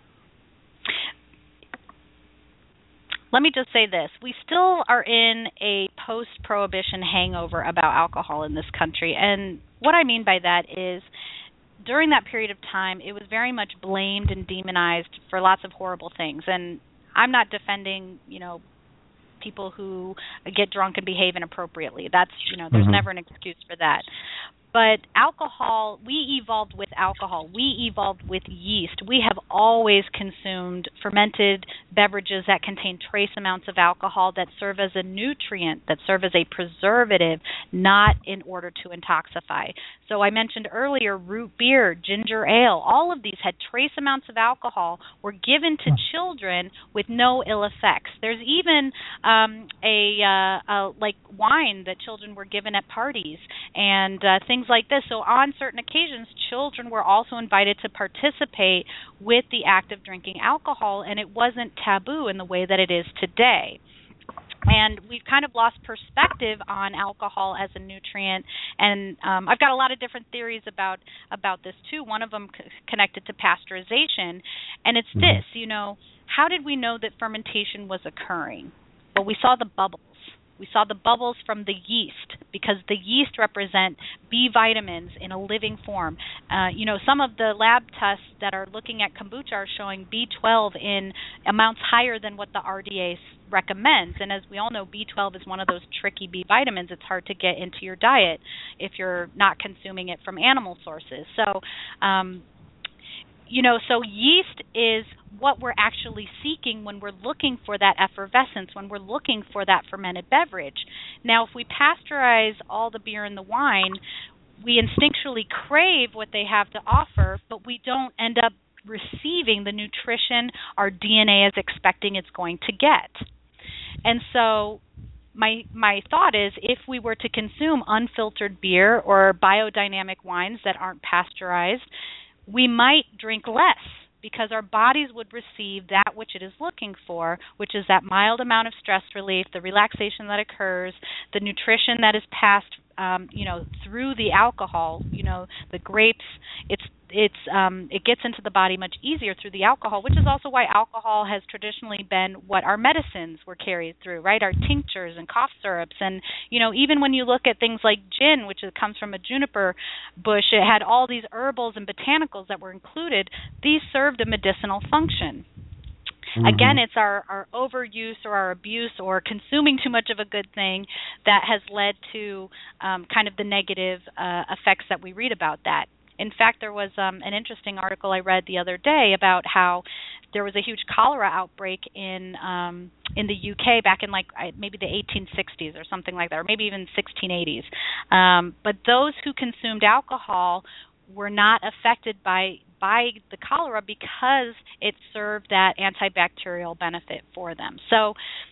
Let me just say this. We still are in a post-prohibition hangover about alcohol in this country. And what I mean by that is during that period of time, it was very much blamed and demonized for lots of horrible things. And I'm not defending, you know, people who get drunk and behave inappropriately. That's, you know, there's mm-hmm. never an excuse for that. But alcohol, we evolved with alcohol. We evolved with yeast. We have always consumed fermented beverages that contain trace amounts of alcohol that serve as a nutrient, that serve as a preservative, not in order to intoxify. So I mentioned earlier root beer, ginger ale, all of these had trace amounts of alcohol, were given to children with no ill effects. There's even um, a, uh, a like wine that children were given at parties and uh, things like this. So on certain occasions, children were also invited to participate with the act of drinking alcohol, and it wasn't taboo in the way that it is today. And we've kind of lost perspective on alcohol as a nutrient, and um, I've got a lot of different theories about about this too. One of them c- connected to pasteurization, and it's this, you know, how did we know that fermentation was occurring? Well, we saw the bubbles. We saw the bubbles from the yeast because the yeast represent B vitamins in a living form. Uh, you know, some of the lab tests that are looking at kombucha are showing B twelve in amounts higher than what the R D A recommends. And as we all know, B twelve is one of those tricky B vitamins. It's hard to get into your diet if you're not consuming it from animal sources. So, um, you know, so yeast is what we're actually seeking when we're looking for that effervescence, when we're looking for that fermented beverage. Now, if we pasteurize all the beer and the wine, we instinctually crave what they have to offer, but we don't end up receiving the nutrition our D N A is expecting it's going to get. And so my my thought is if we were to consume unfiltered beer or biodynamic wines that aren't pasteurized, we might drink less because our bodies would receive that which it is looking for, which is that mild amount of stress relief, the relaxation that occurs, the nutrition that is passed, um, you know, through the alcohol. You know, the grapes, it's it's um, it gets into the body much easier through the alcohol, which is also why alcohol has traditionally been what our medicines were carried through, right? Our tinctures and cough syrups, and you know, even when you look at things like gin, which is, comes from a juniper bush, it had all these herbals and botanicals that were included. These served a medicinal function. Mm-hmm. Again, it's our, our overuse or our abuse or consuming too much of a good thing that has led to um, kind of the negative uh, effects that we read about that. In fact, there was um, an interesting article I read the other day about how there was a huge cholera outbreak in um, in the U K back in like maybe the eighteen sixties or something like that, or maybe even sixteen eighties. Um, but those who consumed alcohol were not affected by by the cholera because it served that antibacterial benefit for them. So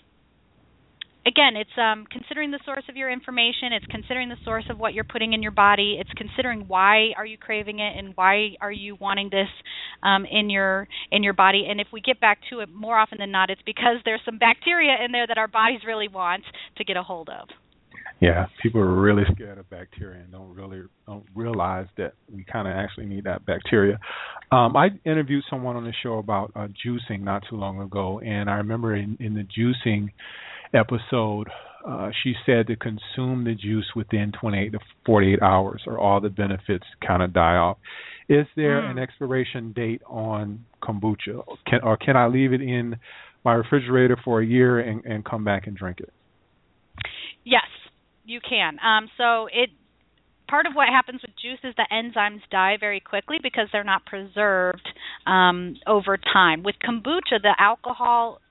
again, it's um, considering the source of your information. It's considering the source of what you're putting in your body. It's considering why are you craving it and why are you wanting this um, in your in your body. And if we get back to it, more often than not, it's because there's some bacteria in there that our bodies really want to get a hold of. Yeah, people are really scared of bacteria and don't really don't realize that we kind of actually need that bacteria. Um, I interviewed someone on the show about uh, juicing not too long ago, and I remember in, in the juicing episode, uh, she said to consume the juice within twenty-eight to forty-eight hours, or all the benefits kind of die off. Is there mm. an expiration date on kombucha, can, or can I leave it in my refrigerator for a year and, and come back and drink it? Yes, you can. Um, so it part of what happens with juice is the enzymes die very quickly because they're not preserved um, over time. With kombucha, the alcohol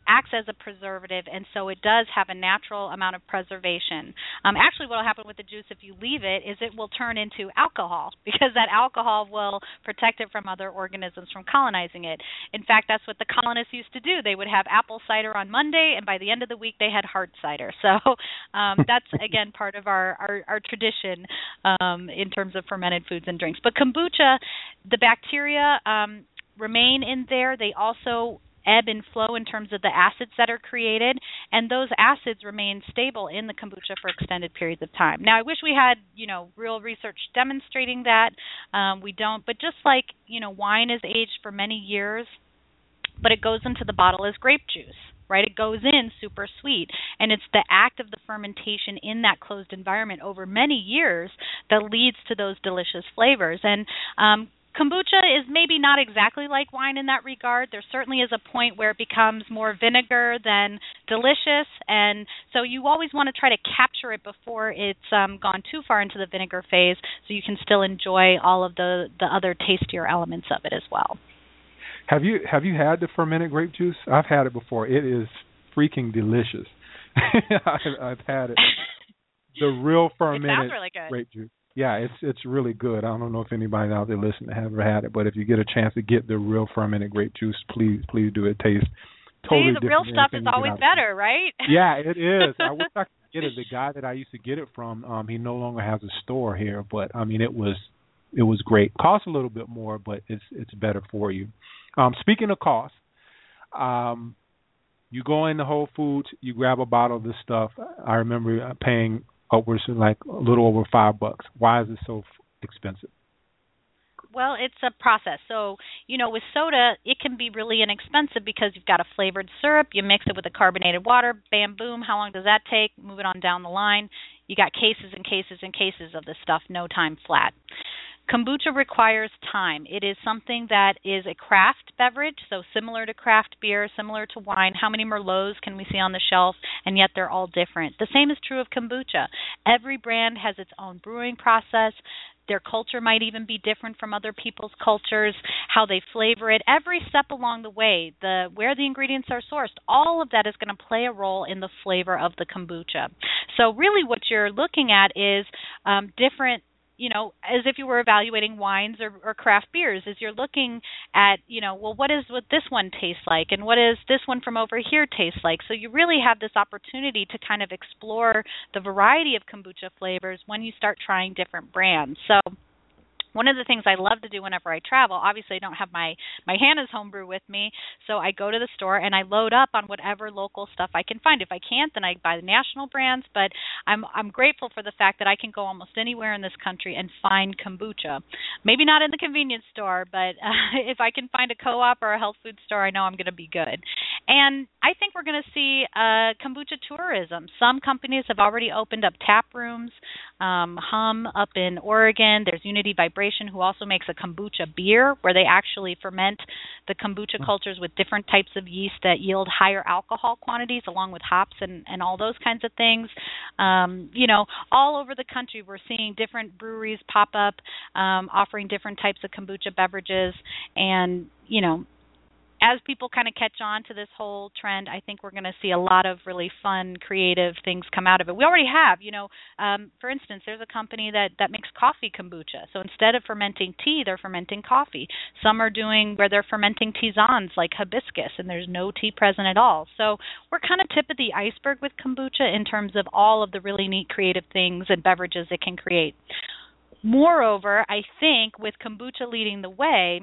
acts as a preservative, and so it does have a natural amount of preservation. Um, actually, what will happen with the juice if you leave it is it will turn into alcohol, because that alcohol will protect it from other organisms from colonizing it. In fact, that's what the colonists used to do. They would have apple cider on Monday, and by the end of the week, they had hard cider. So um, that's, again, part of our, our, our tradition um, in terms of fermented foods and drinks. But kombucha, the bacteria um, remain in there. They also ebb and flow in terms of the acids that are created, and those acids remain stable in the kombucha for extended periods of time. Now, I wish we had, you know, real research demonstrating that. Um, we don't, but just like, you know, wine is aged for many years, but it goes into the bottle as grape juice, right? It goes in super sweet, and it's the act of the fermentation in that closed environment over many years that leads to those delicious flavors. And um, kombucha is maybe not exactly like wine in that regard. There certainly is a point where it becomes more vinegar than delicious, and so you always want to try to capture it before it's um, gone too far into the vinegar phase, so you can still enjoy all of the, the other tastier elements of it as well. Have you have you had the fermented grape juice? I've had it before. It is freaking delicious. I've, I've had it. The real fermented it sounds really good. grape juice. Yeah, it's it's really good. I don't know if anybody out there listening has ever had it, but if you get a chance to get the real fermented grape juice, please please do. It tastes totally See, the different. real stuff is always better, right? Yeah, it is. I wish I could get it. The guy that I used to get it from, um, he no longer has a store here, but I mean, it was it was great. Costs a little bit more, but it's it's better for you. Um, speaking of cost, um, you go into Whole Foods, you grab a bottle of this stuff. I remember paying upwards of like a little over five bucks. Why is it so expensive? Well, it's a process. So, you know, with soda, it can be really inexpensive because you've got a flavored syrup. You mix it with a carbonated water. Bam, boom. How long does that take? Move it on down the line. You got cases and cases and cases of this stuff, no time flat. Kombucha requires time. It is something that is a craft beverage, so similar to craft beer, similar to wine. How many Merlots can we see on the shelf? And yet they're all different. The same is true of kombucha. Every brand has its own brewing process. Their culture might even be different from other people's cultures, how they flavor it. Every step along the way, the where the ingredients are sourced, all of that is going to play a role in the flavor of the kombucha. So really what you're looking at is um, different, you know, as if you were evaluating wines or, or craft beers, is you're looking at, you know, well, what is what this one tastes like, and what is this one from over here taste like? So you really have this opportunity to kind of explore the variety of kombucha flavors when you start trying different brands. So one of the things I love to do whenever I travel, obviously I don't have my, my Hannah's homebrew with me, so I go to the store and I load up on whatever local stuff I can find. If I can't, then I buy the national brands, but I'm I'm grateful for the fact that I can go almost anywhere in this country and find kombucha. Maybe not in the convenience store, but uh, if I can find a co-op or a health food store, I know I'm going to be good. And I think we're going to see uh, kombucha tourism. Some companies have already opened up tap rooms. Um, Hum up in Oregon. There's Unity Vibration, who also makes a kombucha beer, where they actually ferment the kombucha cultures with different types of yeast that yield higher alcohol quantities, along with hops and, and all those kinds of things. Um, you know, all over the country, we're seeing different breweries pop up, um, offering different types of kombucha beverages, and you know, as people kind of catch on to this whole trend, I think we're going to see a lot of really fun, creative things come out of it. We already have, you know, um, for instance, there's a company that, that makes coffee kombucha. So instead of fermenting tea, they're fermenting coffee. Some are doing where they're fermenting tisanes like hibiscus, and there's no tea present at all. So we're kind of tip of the iceberg with kombucha in terms of all of the really neat creative things and beverages it can create. Moreover, I think with kombucha leading the way,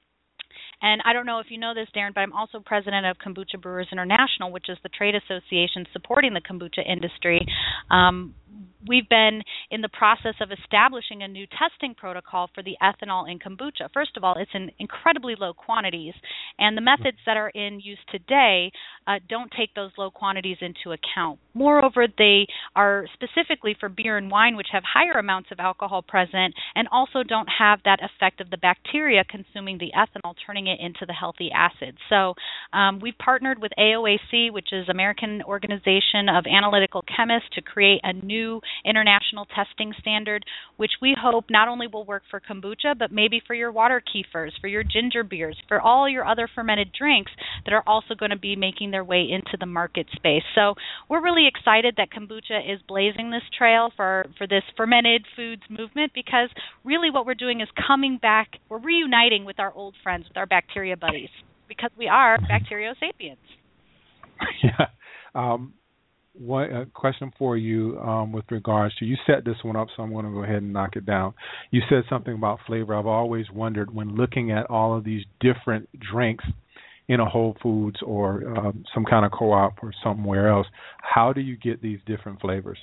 and I don't know if you know this, Darren, but I'm also president of Kombucha Brewers International, which is the trade association supporting the kombucha industry. Um, we've been in the process of establishing a new testing protocol for the ethanol in kombucha. First of all, it's in incredibly low quantities, and the methods that are in use today uh, don't take those low quantities into account. Moreover, they are specifically for beer and wine, which have higher amounts of alcohol present and also don't have that effect of the bacteria consuming the ethanol, turning it into the healthy acids. So um, we've partnered with A O A C, which is American Organization of Analytical Chemists, to create a new new international testing standard, which we hope not only will work for kombucha, but maybe for your water kefirs, for your ginger beers, for all your other fermented drinks that are also going to be making their way into the market space. So we're really excited that kombucha is blazing this trail for, for this fermented foods movement, because really what we're doing is coming back, we're reuniting with our old friends, with our bacteria buddies, because we are Bacteriosapiens. Yeah. Um, one a question for you um, with regards to, you set this one up, so I'm going to go ahead and knock it down. You said something about flavor. I've always wondered, when looking at all of these different drinks in a Whole Foods or um, some kind of co-op or somewhere else, how do you get these different flavors?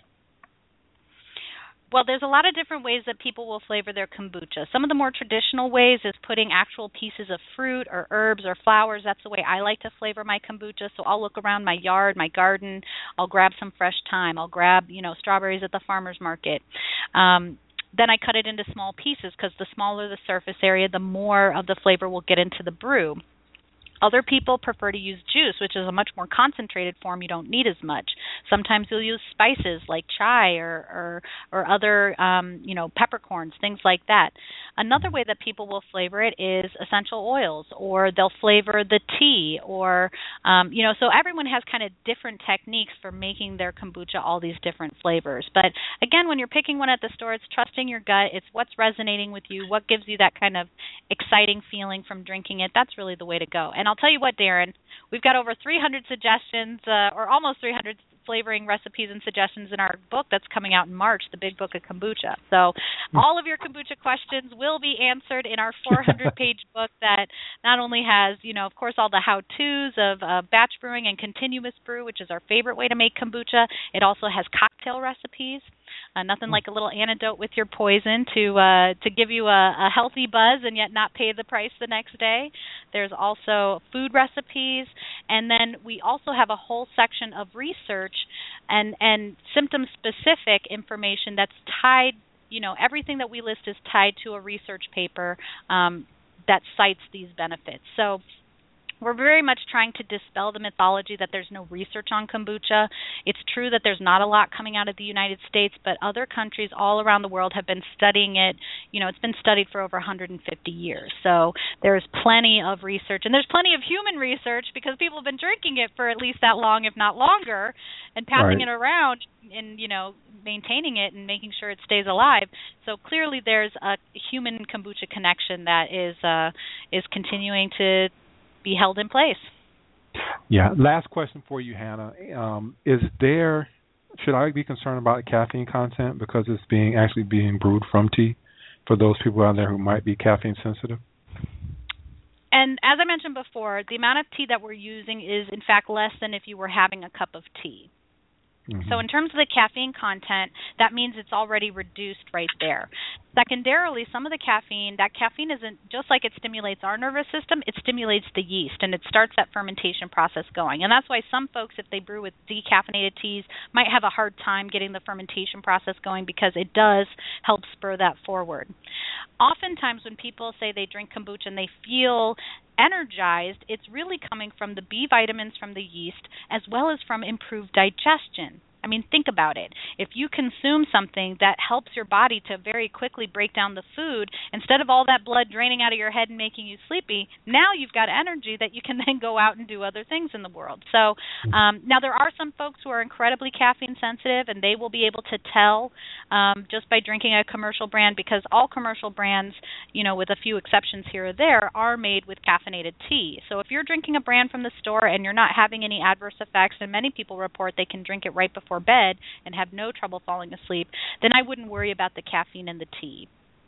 Well, there's a lot of different ways that people will flavor their kombucha. Some of the more traditional ways is putting actual pieces of fruit or herbs or flowers. That's the way I like to flavor my kombucha. So I'll look around my yard, my garden. I'll grab some fresh thyme. I'll grab, you know, strawberries at the farmer's market. Um, then I cut it into small pieces, because the smaller the surface area, the more of the flavor will get into the brew. Other people prefer to use juice, which is a much more concentrated form. You don't need as much. Sometimes you'll use spices like chai or or, or other, um, you know, peppercorns, things like that. Another way that people will flavor it is essential oils, or they'll flavor the tea, or, um, you know, so everyone has kind of different techniques for making their kombucha all these different flavors. But again, when you're picking one at the store, it's trusting your gut. It's what's resonating with you, what gives you that kind of exciting feeling from drinking it. That's really the way to go. And I'll tell you what, Darren, we've got over three hundred suggestions, uh, or almost three hundred flavoring recipes and suggestions in our book that's coming out in March, the Big Book of Kombucha. So all of your kombucha questions will be answered in our four hundred page book that not only has, you know, of course, all the how-tos of uh, batch brewing and continuous brew, which is our favorite way to make kombucha. It also has cocktail recipes. Uh, nothing like a little antidote with your poison to uh, to give you a, a healthy buzz and yet not pay the price the next day. There's also food recipes, and then we also have a whole section of research and, and symptom-specific information that's tied, you know, everything that we list is tied to a research paper um, that cites these benefits. So we're very much trying to dispel the mythology that there's no research on kombucha. It's true that there's not a lot coming out of the United States, but other countries all around the world have been studying it. You know, it's been studied for over one hundred fifty years. So there's plenty of research, and there's plenty of human research, because people have been drinking it for at least that long, if not longer, and passing right. it around and, you know, maintaining it and making sure it stays alive. So clearly there's a human kombucha connection that is uh, is continuing to be held in place. Yeah. Last question for you, Hannah. Um, is there, should I be concerned about the caffeine content because it's being actually being brewed from tea, for those people out there who might be caffeine sensitive? And as I mentioned before, the amount of tea that we're using is in fact less than if you were having a cup of tea. Mm-hmm. So in terms of the caffeine content, that means it's already reduced right there. Secondarily, some of the caffeine, that caffeine isn't, just like it stimulates our nervous system, it stimulates the yeast, and it starts that fermentation process going. And that's why some folks, if they brew with decaffeinated teas, might have a hard time getting the fermentation process going, because it does help spur that forward. Oftentimes when people say they drink kombucha and they feel energized, it's really coming from the B vitamins from the yeast as well as from improved digestion. I mean, think about it. If you consume something that helps your body to very quickly break down the food, instead of all that blood draining out of your head and making you sleepy, now you've got energy that you can then go out and do other things in the world. So um, now there are some folks who are incredibly caffeine sensitive, and they will be able to tell um, just by drinking a commercial brand, because all commercial brands, you know, with a few exceptions here or there, are made with caffeinated tea. So if you're drinking a brand from the store and you're not having any adverse effects, and many people report they can drink it right before bed and have no trouble falling asleep, then I wouldn't worry about the caffeine in the tea.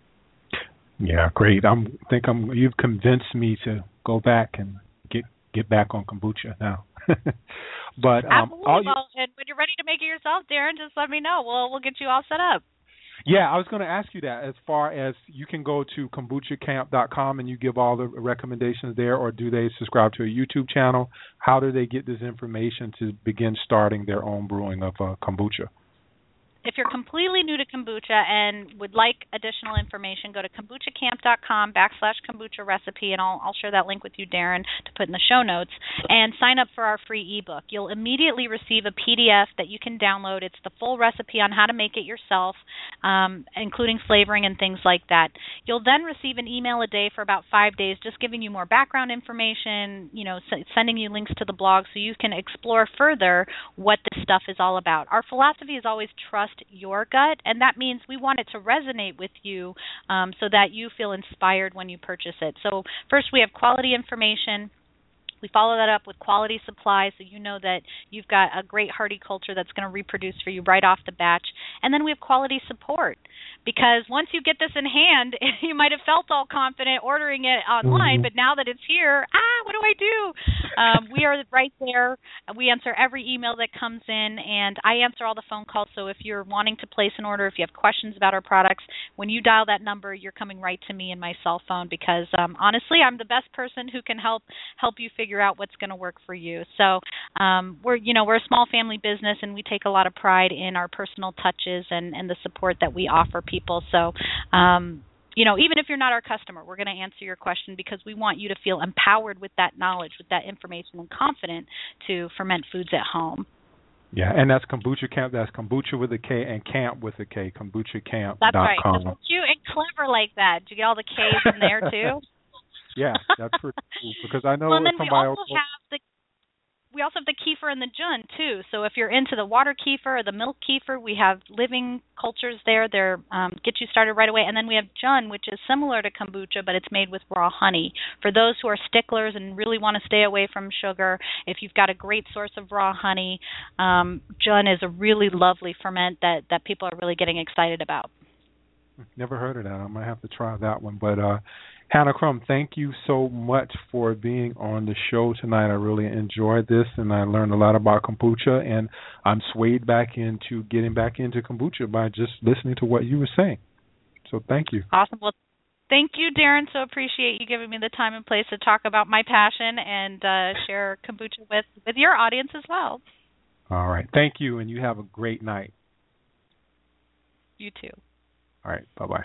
Yeah, great. I'm think I'm you've convinced me to go back and get get back on kombucha now. But um Absolutely. all you, well, and when you're ready to make it yourself, Darren, just let me know. We'll we'll get you all set up. Yeah, I was going to ask you that. As far as you can go to kombucha camp dot com and you give all the recommendations there, or do they subscribe to a YouTube channel? How do they get this information to begin starting their own brewing of uh, kombucha? if you're completely new to kombucha and would like additional information, go to kombuchacamp.com backslash kombucha recipe, and I'll, I'll share that link with you, Darren, to put in the show notes, and sign up for our free ebook. You'll immediately receive a P D F that you can download. It's the full recipe on how to make it yourself, um, including flavoring and things like that. You'll then receive an email a day for about five days just giving you more background information, you know, s- sending you links to the blog so you can explore further what this stuff is all about. Our philosophy is always trust your gut, and that means we want it to resonate with you um, so that you feel inspired when you purchase it. So first we have quality information. We follow that up with quality supply so you know that you've got a great hardy culture that's going to reproduce for you right off the batch. And then we have quality support, because once you get this in hand, you might have felt all confident ordering it online, mm-hmm. but now that it's here, ah, what do I do? Um, we are right there. We answer every email that comes in, and I answer all the phone calls. So if you're wanting to place an order, if you have questions about our products, when you dial that number, you're coming right to me in my cell phone, because um, honestly, I'm the best person who can help help you figure figure out what's going to work for you. So um, we're, you know, we're a small family business, and we take a lot of pride in our personal touches and, and the support that we offer people. So, um, you know, even if you're not our customer, we're going to answer your question, because we want you to feel empowered with that knowledge, with that information, and confident to ferment foods at home. Yeah, and that's Kombucha Camp. That's kombucha with a K and camp with a K, kombucha camp dot com. That's right. Just cute and clever like that. Did you get all the K's in there, too? Yeah, that's pretty cool, because I know well, and then somebody we also else. have the we also have the kefir and the jun too. So if you're into the water kefir or the milk kefir, we have living cultures there. They're um, get you started right away. And then we have jun, which is similar to kombucha, but it's made with raw honey. For those who are sticklers and really want to stay away from sugar, if you've got a great source of raw honey, um, jun is a really lovely ferment that that people are really getting excited about. Never heard of that. I might have to try that one. But uh, Hannah Crum, thank you so much for being on the show tonight. I really enjoyed this, and I learned a lot about kombucha, and I'm swayed back into getting back into kombucha by just listening to what you were saying. So thank you. Awesome. Well, thank you, Darren. So appreciate you giving me the time and place to talk about my passion and uh, share kombucha with, with your audience as well. All right. Thank you, and you have a great night. You too. All right, bye-bye.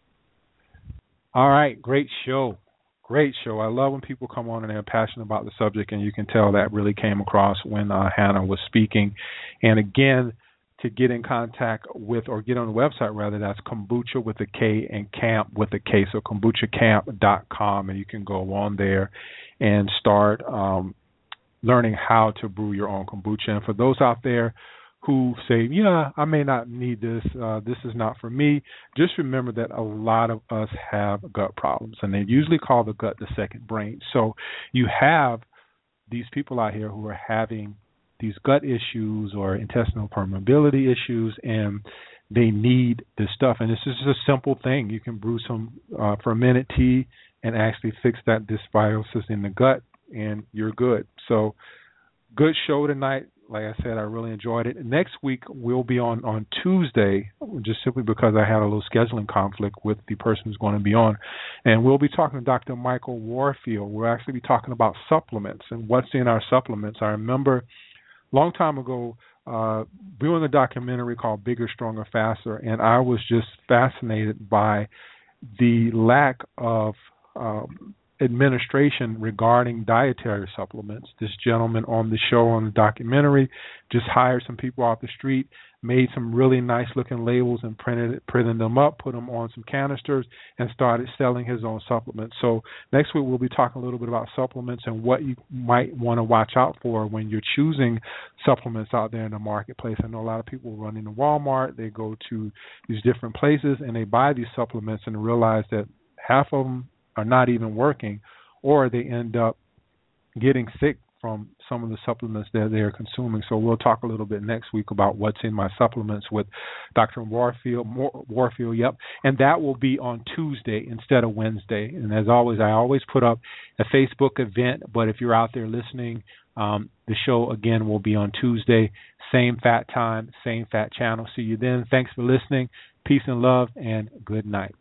All right, great show. Great show. I love when people come on and they're passionate about the subject, and you can tell that really came across when uh, Hannah was speaking. And again, to get in contact with, or get on the website rather, that's kombucha with a K and camp with a K, so kombucha camp dot com, and you can go on there and start um, learning how to brew your own kombucha. And for those out there who say, yeah, I may not need this, uh, this is not for me, just remember that a lot of us have gut problems, and they usually call the gut the second brain. So you have these people out here who are having these gut issues or intestinal permeability issues, and they need this stuff. And this is a simple thing. You can brew some uh, fermented tea and actually fix that dysbiosis in the gut, and you're good. So good show tonight. Like I said, I really enjoyed it. Next week, we'll be on, on Tuesday, just simply because I had a little scheduling conflict with the person who's going to be on. And we'll be talking to Doctor Michael Warfield. We'll actually be talking about supplements and what's in our supplements. I remember a long time ago, uh, doing a documentary called Bigger, Stronger, Faster, and I was just fascinated by the lack of um, administration regarding dietary supplements. This gentleman on the show, on the documentary, just hired some people off the street, made some really nice looking labels and printed it, printed them up, put them on some canisters, and started selling his own supplements. So next week we'll be talking a little bit about supplements and what you might want to watch out for when you're choosing supplements out there in the marketplace. I know a lot of people run into Walmart, they go to these different places and they buy these supplements and realize that half of them are not even working, or they end up getting sick from some of the supplements that they're consuming. So we'll talk a little bit next week about what's in my supplements with Doctor Warfield. Warfield, yep. And that will be on Tuesday instead of Wednesday. And as always, I always put up a Facebook event, but if you're out there listening, um, the show, again, will be on Tuesday, same fat time, same fat channel. See you then. Thanks for listening. Peace and love, and good night.